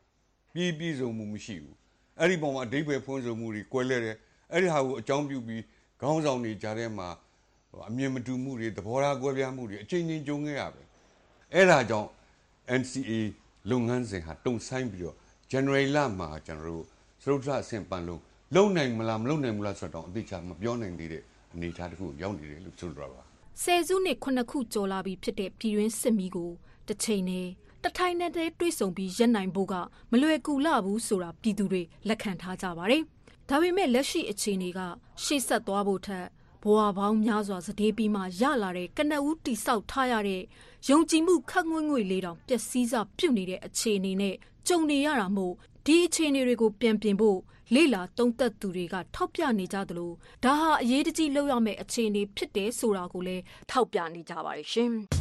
ပြေးပြေးစုံမှုမရှိဘူးအဲ့ဒီပုံမှာအဓိပ္ပာယ်ဖွင့်ဆိုမှုတွေကွဲလဲတယ်အဲ့ဒီဟာကိုအကြောင်းပြုပြီးခေါင်းဆောင်တွေကြားထဲမှာအမြင်မတူမှုတွေသဘောထားကွဲပြားမှုတွေအချင်းချင်းကြုံခဲ့ရပဲအဲ့ဒါကြောင့် N C A လုပ်ငန်းစဉ်ဟာတုံဆိုင်ပြီးတော့ January လမှာကျွန်တော်တို့စရုပ်ထအဆင့်ပန်းလုံးလုံနိုင်မလားမလုံနိုင်ဘူးလားဆိုတော့အသိချာမပြောနိုင်သေးတဲ့အနေအထားတစ်ခုရောက်နေတယ်လို့ဆိုလိုပါဆယ်စုနှစ်ခုနှစ်ခုကျော်လာပြီဖြစ်တဲ့ပြည်တွင်းစစ်မီးကိုတစ်ချိန်နဲ့တထိုင်နဲ့တွေးဆုံပြီးရပ်နိုင်ဖို့ကမလွယ်ကူလှဘူးဆိုတာပြည်သူတွေလက်ခံထားကြပါတယ်။ဒါပေမဲ့လက်ရှိအခြေအနေကရှေ့ဆက်သွားဖို့ထက်ဘဝပေါင်းများစွာစတေးပြီးမှရလာတဲ့ကနဦးတိဆောက်ထားရတဲ့ယုံကြည်မှုခက်ငွေ့ငွေ့လေးတောင်ပျက်စီးစပြုတ်နေတဲ့အခြေအနေနဲ့ကြုံနေရတာမို့ဒီအခြေအနေတွေကိုပြန်ပြင်ဖို့လေလာတုံးသက်သူတွေကထောက်ပြနေကြသလိုဒါဟာအရေးတကြီးလောက်ရမယ့်အခြေအနေဖြစ်တယ်ဆိုတာကိုလည်းထောက်ပြနေကြပါတယ်ရှင်။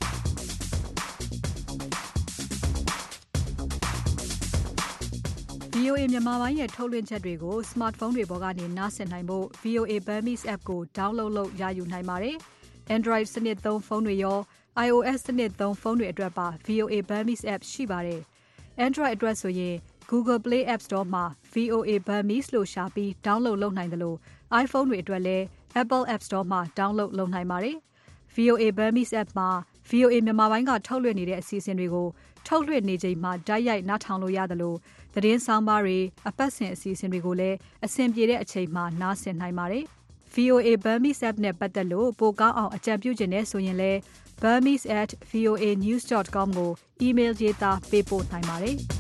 V O A မြန်မာပိုင်းရဲ့ထုတ်လွှင့်ချက်တွေကို smartphone တွေပေါ်ကနေနားဆင်နိုင်ဖို့ V O A Burmese app ကို download လုပ်ရယူနိုင်ပါတယ်။ Android စနစ်သုံးဖုန်းတွေရော iOS စနစ်သုံးဖုန်းတွေအတွက်ပါ V O A Burmese app ရှိပါတယ်။ Android အတွက်ဆိုရင် Google Play App Store မှာ V O A Burmese လို့ရှာပြီး download လုပ်နိုင်တယ်လို့ iPhone တွေအတွက်လည်း Apple App Store မှာ download လုပ်နိုင်ပါတယ်။ V O A Burmese app မှာ V O A မြန်မာပိုင်းကထုတ်လွှင့်နေတဲ့အစီအစဉ်တွေကိုထုတ်လွှင့်နေချိန်မှာတိုက်ရိုက်နားထောင်လို့ရတယ်လို့သတင်းဆောင်ပါတွေအပတ်စဉ်အစီအစဉ်တွေကိုလည်းအဆင်ပြေတဲ့အချိန်မှာနားဆင်နိုင်ပါတယ်။ V O A Burmese app နဲ့ပတ်သက်လို့ပိုကောင်းအောင်အကြံပြုချင်တဲ့ဆိုရင်လည်း burmese at v o a news dot com ကို email ရေးသားပေးပို့နိုင်ပါတယ်။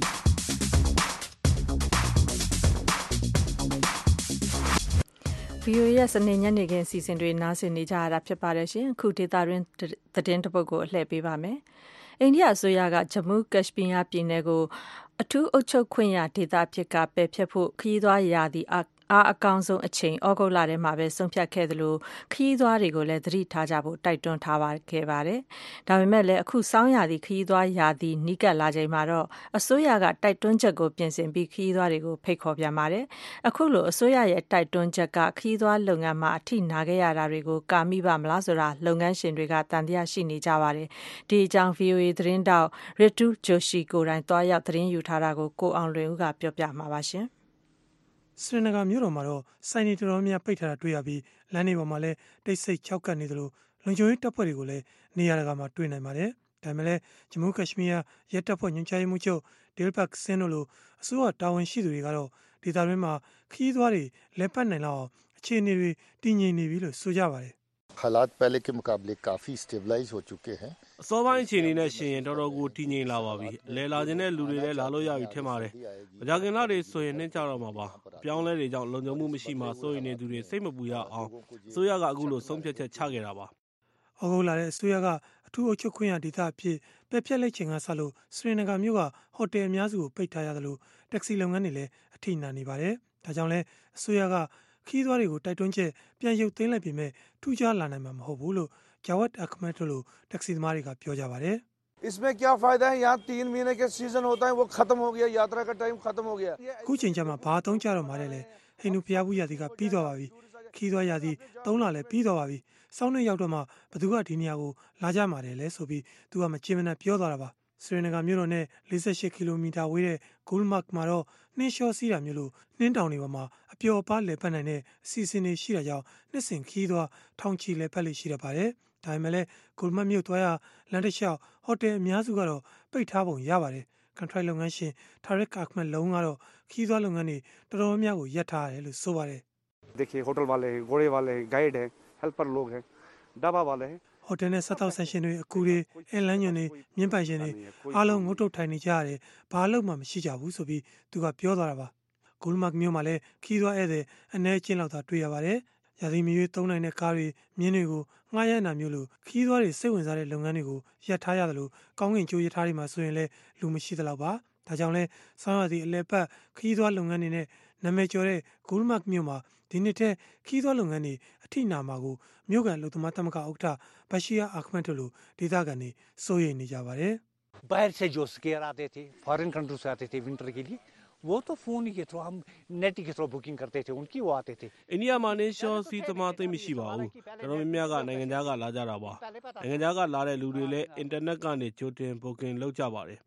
V O A ရဲ့စနေညနေခင်းအစီအစဉ်တွေနားဆင်နေကြရတာဖြစ်ပါတယ်ရှင်အခုဒေတာရင်းသတင်းတစ်ပုဒ်ကိုအလှည့်ပေးပါမယ်အိန္ဒိယအစိုးရကဂျမူးကက်ရှ်မီးယားပြည်နယ်ကိုအထူးအုပ်ချုပ်ခွင့်ရဒေသအဖြစ်ကပယ်ဖျက်ဖို့ခရီးသွားရာသီအားအကောင်းဆုံးအချိန်ဩဂုတ်လထဲမှာပဲဆုံးဖြတ်ခဲ့သလိုခရီးသွားတွေကိုလည်းသတိထားကြဖို့တိုက်တွန်းထားပါခဲ့ပါတယ်။ဒါပေမဲ့လည်းအခုစောင်းရာသီခရီးသွားရာသီနီးကပ်လာချိန်မှာတော့အစိုးရကတိုက်တွန်းချက်ကိုပြင်ဆင်ပြီးခရီးသွားတွေကိုဖိတ်ခေါ်ပြန်ပါတယ်။အခုလိုအစိုးရရဲ့တိုက်တွန်းချက်ကခရီးသွားလုပ်ငန်းမှာအထိနာခဲ့ရတာတွေကိုကာမိပါမလားဆိုတာလုပ်ငန်းရှင်တွေကတန်တရားရှိနေကြပါတယ်။ဒီအကြောင်း V O A သတင်းတောက် Ritu Joshi ကိုယ်တိုင်တွားရောက်သတင်းယူထားတာကိုကိုအောင်လွင်ဦးကပြောပြမှာပါရှင်။စရနဂါမြို့တော်မှာတော့စိုင်းနေတော်များပိတ်ထားတာတွေ့ရပြီးလမ်းတွေပေါ်မှာလည်းတိတ်ဆိတ်ချောက်ကပ်နေသလိုလုံခြုံရေးတပ်ဖွဲ့တွေကိုလည်းနေရာတကာမှာတွေ့နိုင်ပါတယ်။ဒါပေမဲ့လည်းဂျမူးကက်ရှ်မီးယားရဲတပ်ဖွဲ့ညွှန်ကြားရေးမှူးချုပ်ဒေလ်ဘတ်ဆင်းတို့လိုအစိုးရတာဝန်ရှိသူတွေကတော့ဒေသတွင်းမှာခရီးသွားတွေလက်ပတ်နိုင်လောက်အခြေအနေတွေတည်ငြိမ်နေပြီလို့ဆိုကြပါတယ်။ हालात पहले के मुकाबले काफी स्टेबलाइज हो चुके हैं အစောပိုင်းအခြေအနေနဲ့ရှင်ရင်တော်တော်ကိုတည်ငြိမ်လာပါပြီ။လဲလာခြင်းတဲ့လူတွေလည်းလာလို့ရပြီထင်ပါတယ်။မကြခင်လတွေဆိုရင်နှင်းကြတော့မှာပါ။ပြောင်းလဲတွေကြောင့်လုံခြုံမှုမရှိမှစိုးရိမ်နေသူတွေစိတ်မပူရအောင်အစိုးရကအခုလိုဆုံးဖြတ်ချက်ချခဲ့တာပါ။ဩဂုတ်လတဲ့အစိုးရကအထူးအုပ်ချုပ်ခွင့်ရဒေသအဖြစ်ပယ်ဖျက်လိုက်ချိန်ကစလို့စရနဂါမြို့ကဟိုတယ်အများစုကိုပိတ်ထားရသလိုတက္ကစီလုပ်ငန်းတွေလည်းအထိနာနေပါတယ်။ဒါကြောင့်လဲအစိုးရကခီးသွားတွေကိုတိုက်တွန်းချက်ပြန်ရုပ်သိမ်းလိုက်ပေမဲ့ထူးခြားလာနိုင်မှာမဟုတ်ဘူးလို့ဂျာဝတ်အခမက်တို့လိုတက္ကစီသမားတွေကပြောကြပါတယ်။ इसमें क्या फायदा है यहाँ तीन महीने के सीजन होता है वो खत्म हो गया यात्रा का टाइम खत्म हो गया အခုချိန်ကျမှဘာအသုံးကြတော့မှာလဲလေဟိန္ဒူဖျားဘူးရာသီကပြီးသွားပါပြီခီးသွားရာသီသုံးလလည်းပြီးသွားပါပြီစောင်းနေရောက်တော့မှဘသူကဒီနေရာကိုလာကြမှာတယ်လဲဆိုပြီးသူကမကြင်မနက်ပြောသွားတာပါစရနဂါမြို့တော်နဲ့၄၈ကီလိုမီတာဝေးတဲ့ဂူးလ်မတ်မှာတော့နှင်းလျှောစီးတာမျိုးလို့နှင်းတောင်တွေပေါ်မှာအပျော်အပါးလည်ပတ်နိုင်တဲ့အစီအစဉ်တွေရှိတာကြောင့်နှစ်စဉ်ခီးသွားထောင်ချီလည်ပတ်လို့ရှိတတ်ပါတယ်ဒါပေမဲ့လည်းဂူးလ်မတ်မြို့သွားရလမ်းတစ်လျှောက်ဟိုတယ်အများစုကတော့ပိတ်ထားပုံရပါတယ်ကန်ထရိုက်လုပ်ငန်းရှင်ထာရစ်အခမက်လုံးကတော့ခီးသွားလုပ်ငန်းတွေတော်တော်များများကိုရပ်ထားရတယ်လို့ဆိုပါတယ် देखिए होटल वाले घोड़े वाले गाइड है हेल्पर लोग हैं ढाबा वाले हैं ဟိုတယ်နဲ့ဆက်တောက်ဆန်ရှင်တွေအကူတွေအဲလန်းညွန်တွေမြင်းပိုင်ရှင်တွေအားလုံးငုတ်တုတ်ထိုင်နေကြရတယ်ဘာလို့မှမရှိကြဘူးဆိုပြီးသူကပြောသွားတာပါဂူးလ်မတ်မြို့မှာလည်းခီးသွားဧည့်သည်အနည်းချင်းလောက်သာတွေ့ရပါတယ်ရာသီမရွေးသုံးနိုင်တဲ့ကားတွေမြင်းတွေကိုငှားရမ်းတာမျိုးလို့ခီးသွားတွေစိတ်ဝင်စားတဲ့လုပ်ငန်းတွေကိုရပ်ထားရတယ်လို့ကောင်းကင်ကြိုးရထားတွေမှာဆိုရင်လည်းလူမရှိသလောက်ပါဒါကြောင့်လဲဆောင်းရာသီအလဲပတ်ခီးသွားလုပ်ငန်းတွေနဲ့နာမည်ကျော်တဲ့ဂူးလ်မတ်မြို့မှာဒီနှစ်ထဲခီးသွားလုပ်ငန်းတွေအထိနာမှာကိုမြို့ကန်လူသမားသမဂ္ဂဥက္ကဋ္ဌဘရှိယာအခမက်တို့လိုဒေသခံတွေစိုးရိမ်နေကြပါတယ် बाहर से जो स्केयर आते थे फॉरेन कंट्री से आते थे विंटर के लिए वो तो फोन ही के थ्रू हम नेट के थ्रू बुकिंग करते थे उनकी वो आते थे အိန္ဒိယမှာနေရှောစီသမားသိမရှိပါဘူးတော်တော်များများကနိုင်ငံခြားကလာကြတာပါနိုင်ငံခြားကလာတဲ့လူတွေလည်းအင်တာနက်ကနေကြိုတင် booking လုပ်ကြပါတယ်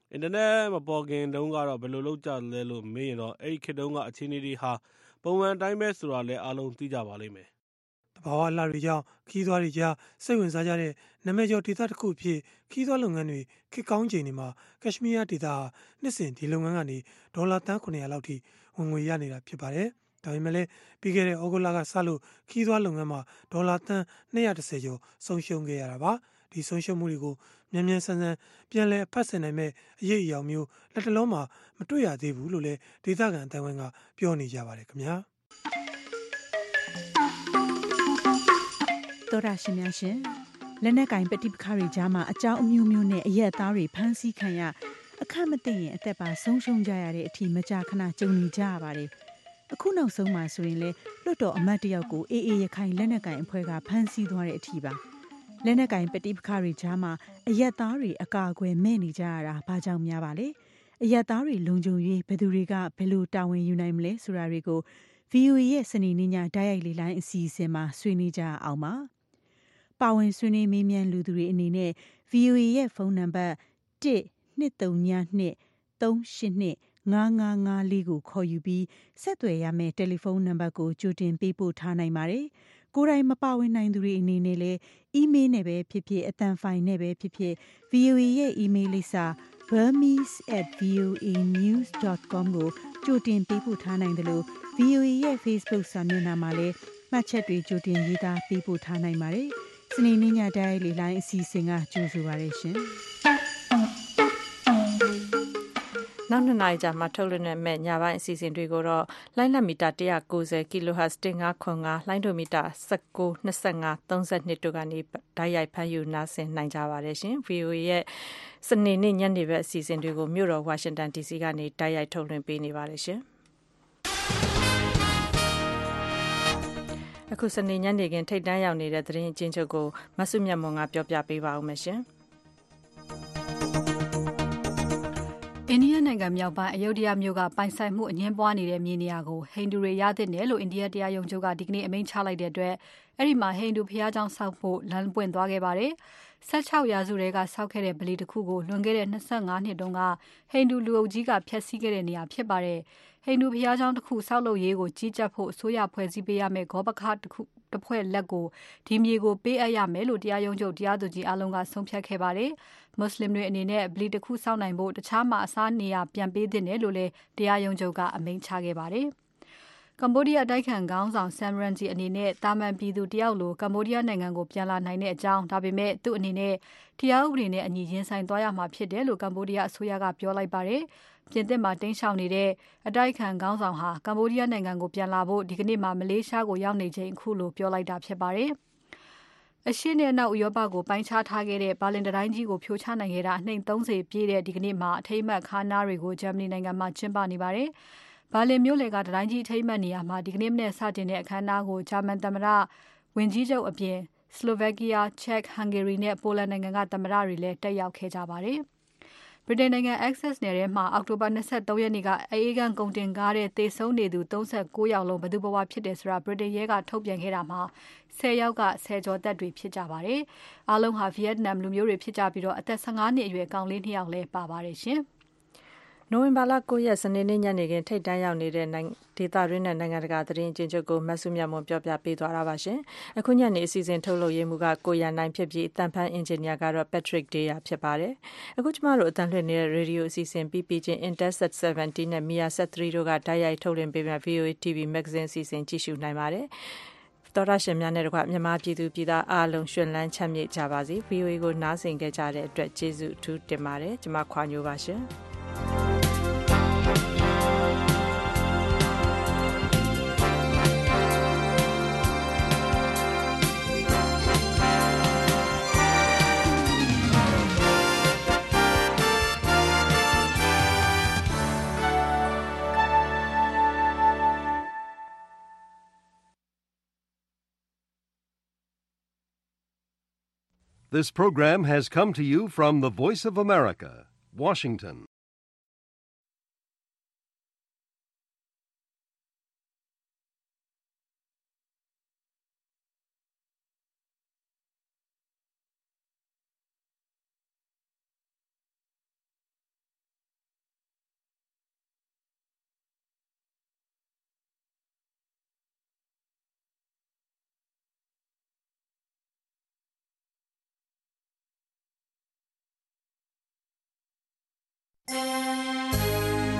အင်တာနက်မပေါ်ခင်တုန်းကတော့ဘယ်လိုလုပ်ကြလဲလို့မေးရင်တော့အဲ့ဒီခေတ်တုန်းကအခြေအနေတွေဟာပုံမှန်တိုင်းပဲဆိုတာလည်းအားလုံးသိကြပါလိမ့်မယ်။တဘာဝအလှတွေကြောင့်ခီးသွွားတွေကြားစိတ်ဝင်စားကြတဲ့နာမည်ကျော်ဒေသတစ်ခုအဖြစ်ခီးသွွားလုပ်ငန်းတွေခေတ်ကောင်းချိန်တွေမှာကက်ရှ်မီးယားဒေသဟာနှစ်စဉ်ဒီလုပ်ငန်းကနေဒေါ်လာတန်းခုနှစ်ရာလောက်ထိဝင်ငွေရနေတာဖြစ်ပါတယ်။ဒါပေမဲ့လည်းပြီးခဲ့တဲ့ဩဂုတ်လကစလို့ခီးသွွားလုပ်ငန်းမှာဒေါ်လာတန်းနှစ်ရာတစ်ဆယ်ကျော်ဆုံးရှုံးခဲ့ရတာပါ။ဒီဆုံးရှုံးမှုတွေကိုမြန်မြန်ဆန်ဆန်ပြန်လည်အဖတ်ဆင်နိုင်မဲ့အရေးအယောင်မျိုးလက်တလုံးမှာမတွေ့ရသေးဘူးလို့လည်းဒေသခံအတိုင်းအဝိုင်းကပြောနေကြပါတယ်ခင်ဗျာတော်ရရှိများရှင်လက်နက်ကင်ပဋိပက္ခတွေကြားမှာအကြောင်းအမျိုးမျိုးနဲ့အရက်သားတွေဖမ်းဆီးခံရအခက်မသိရင်အသက်ပါဆုံးရှုံးကြရတဲ့အထိမကြာခဏကြုံနေကြရပါတယ်အခုနောက်ဆုံးမှာဆိုရင်လေလွတ်တော်အမတ်တယောက်ကိုအေးအေးရခိုင်လက်နက်ကင်အဖွဲ့ကဖမ်းဆီးသွားတဲ့အထိပါလက်နက်ကင်ပဋိပက္ခတွေကြားမှာအရက်သားတွေအကာအကွယ်မဲ့နေကြရတာဘာကြောင့်များပါလဲအရက်သားတွေလုံခြုံရေးဘယ်သူတွေကဘယ်လိုတာဝန်ယူနိုင်မလဲဆိုတာတွေကို ဗွီအိုအေ ရဲ့စနေနေ့ညတိုက်ရိုက်လေလိုင်းအစီအစဉ်မှာဆွေးနွေးကြအောင်ပါပါဝင်ဆွေးနွေးမေးမြန်းလူသူတွေအနေနဲ့ ဗွီအိုအေ ရဲ့ဖုန်းနံပါတ်one two three two three eight two five five five fourကိုခေါ်ယူပြီးဆက်သွယ်ရမယ့်တယ်လီဖုန်းနံပါတ်ကိုကြိုတင်ပေးပို့ထားနိုင်ပါတယ်ကိုယ်တိုင်မပါဝင်နိုင်သူတွေအနေနဲ့လည်းအီးမေးလ်နဲ့ပဲဖြစ်ဖြစ်အသံဖိုင်နဲ့ပဲဖြစ်ဖြစ် ဗွီအိုအေ ရဲ့အီးမေးလ်လိပ်စာ burmese at voa news dot com ကိုကြိုတင်ပေးပို့ထားနိုင်တယ်လို့ ဗွီအိုအေ ရဲ့ Facebook စာမျက်နှာမှာလည်းမှတ်ချက်တွေကြိုတင်ရေးသားပေးပို့ထားနိုင်ပါတယ်စနေနေ့ညတိုင်းလေလိုင်းအစီအစဉ်ကကြိုဆိုပါရရှင်နောက်နှစ်နာရီကြာမှထုတ်လွှင့်တဲ့မဲ့ညပိုင်းအစီအစဉ်တွေကိုတော့လိုင်းလက်မီတာone ninety ကီလိုဟတ်one five seven fiveလိုင်းဒိုမီတာnineteen twenty-five thirty-twoတို့ကနေဓာတ်ရိုက်ဖမ်းယူနားဆင်နိုင်ကြပါတယ်ရှင် ဗွီအိုအေ ရဲ့စနေနေ့ညနေဘက်အစီအစဉ်တွေကိုမြို့တော်ဝါရှင်တန် ဒီစီ ကနေဓာတ်ရိုက်ထုတ်လွှင့်ပေးနေပါတယ်ရှင်အခုစနေညနေခင်းထိပ်တန်းရောက်နေတဲ့သတင်းအချင်းချုပ်ကိုမဆုမြတ်မွန်ကပြောပြပေးပါဦးမယ်ရှင်အိန္ဒိယနိုင်ငံမြောက်ပိုင်းအယုဒ္ဓယမြို့ကပိုင်ဆိုင်မှုအငြင်းပွားနေတဲ့မြေနေရာကိုဟိန္ဒူတွေရသင့်တယ်လို့အိန္ဒိယတရားရုံးချုပ်ကဒီကနေ့အမိန့်ချလိုက်တဲ့အတွက်အဲ့ဒီမှာဟိန္ဒူဘုရားကျောင်းဆောက်ဖို့လမ်းပွင့်သွားခဲ့ပါတယ်။sixteenရာစုတွေကဆောက်ခဲ့တဲ့ဗလီတစ်ခုကိုလွန်ခဲ့တဲ့twenty-fiveနှစ်တုန်းကဟိန္ဒူလူအုပ်ကြီးကဖျက်ဆီးခဲ့တဲ့နေရာဖြစ်ပါတယ်။ဟိန္ဒူဘုရားကျောင်းတစ်ခုဆောက်လုပ်ရေးကိုကြီးကြပ်ဖို့အစိုးရဖွဲ့စည်းပေးရမယ့်ဂောဘခတစ်ခုတစ်ဖွဲ့လက်ကိုဒီမြေကိုပေးအပ်ရမယ်လို့တရားရုံးချုပ်တရားသူကြီးအလုံးကဆုံးဖြတ်ခဲ့ပါတယ်။မွတ်စလင်တွေအနေနဲ့ဗလီတစ်ခုဆောက်နိုင်ဖို့တခြားမှာအစားနေရာပြန်ပေးသင့်တယ်လို့လည်းတရားရုံးချုပ်ကအမိန့်ချခဲ့ပါတယ်။ကမ္ဘောဒီးယားတိုက်ခိုက်ခေါင်းဆောင် Sam Rainsy အနေနဲ့တာမန်ပြည်သူတယောက်လိုကမ္ဘောဒီးယားနိုင်ငံကိုပြန်လာနိုင်တဲ့အကြောင်းဒါပေမဲ့သူ့အနေနဲ့တရားဥပဒေနဲ့အညီရင်ဆိုင်သွားရမှာဖြစ်တယ်လို့ကမ္ဘောဒီးယားအစိုးရကပြောလိုက်ပါတယ်။ပြင်သစ်မှာတင်းရှောင်နေတဲ့အတိုက်ခံခေါင်းဆောင်ဟာကမ္ဘောဒီးယားနိုင်ငံကိုပြန်လာဖို့ဒီကနေ့မှမလေးရှားကိုရောက်နေချိန်အခုလိုပြောလိုက်တာဖြစ်ပါတယ်။အရှေ့နဲ့အနောက်ဥရောပကိုပိုင်းခြားထားခဲ့တဲ့ဘာလင်တံတိုင်းကြီးကိုဖြိုချနိုင်ခဲ့တာအနှိမ်thirtyပြည့်တဲ့ဒီကနေ့မှာအထိမ်းအမှတ်ခါးနားတွေကိုဂျာမနီနိုင်ငံမှာကျင်းပနေပါတယ်။ဘာလင်မြို့လယ်ကတံတိုင်းကြီးအထိမ်းအမှတ်နေရာမှာဒီကနေ့မနေ့စတင်တဲ့အခမ်းအနားကိုဂျာမန်သမ္မတဝင်ကြီးချုပ်အပြင်စလိုဗက်ကီးယား၊ချက်၊ဟန်ဂေရီနဲ့ပိုလန်နိုင်ငံကသမ္မတတွေလည်းတက်ရောက်ခဲ့ကြပါတယ်။ဗြိတိန်နိုင်ငံ Essex နယ်ထဲမှာအောက်တိုဘာtwenty-thirdရက်နေ့ကအေးကန်ကုန်တင်ကားတဲ့သေဆုံးနေသူthirty-nineယောက်လုံးဘယ်သူဘဝဖြစ်တယ်ဆိုတာဗြိတိန်ရဲကထုတ်ပြန်ခဲ့တာမှာtenယောက်ကဆယ်ကျော်သက်တွေဖြစ်ကြပါတယ်။အားလုံးဟာဗီယက်နမ်လူမျိုးတွေဖြစ်ကြပြီးတော့အသက်fifteenနှစ်အရွယ်ကောင်လေးtwoယောက်လည်းပါပါတယ်ရှင်။နိုဝင်ဘာလnineရက်စနေနေ့ညနေခင်းထိပ်တန်းရောက်နေတဲ့ဒေသတွင်းနဲ့နိုင်ငံတကာသတင်းအကျဉ်းချုပ်ကိုမဆုမြတ်မွန်ပြောပြပေးသွားတာပါရှင်။အခုညနေအစီအစဉ်ထုတ်လုပ်ရေးမှူးကကိုရန်နိုင်ဖြစ်ပြီးအတန်ဖန်အင်ဂျင်နီယာကတော့ Patrick Deya ဖြစ်ပါတယ်။အခုကျမတို့အတန်လွှင့်နေတဲ့ရေဒီယိုအစီအစဉ်ပြီးပြီးချင်း Intelsat seventyနဲ့ Mia Sat threeတို့ကဓာတ်ရိုက်ထုတ်လွှင့်ပေးမဲ့ ဗွီအိုအေ တီဗီ Magazine အစီအစဉ်ကြည့်ရှုနိုင်ပါတယ်။သောရရှင်များနဲ့တကွမြန်မာပြည်သူပြည်သားအားလုံးရှင်လန်းချမ်းမြေ့ကြပါစေ။ ဗွီအိုအေကိုနားဆင်ကြကြတဲ့အတွက်ကျေးဇူးအထူးတင်ပါတယ်။ကျမခွာညိုပါရှင်။ This program has come to you from the Voice of America, Washington.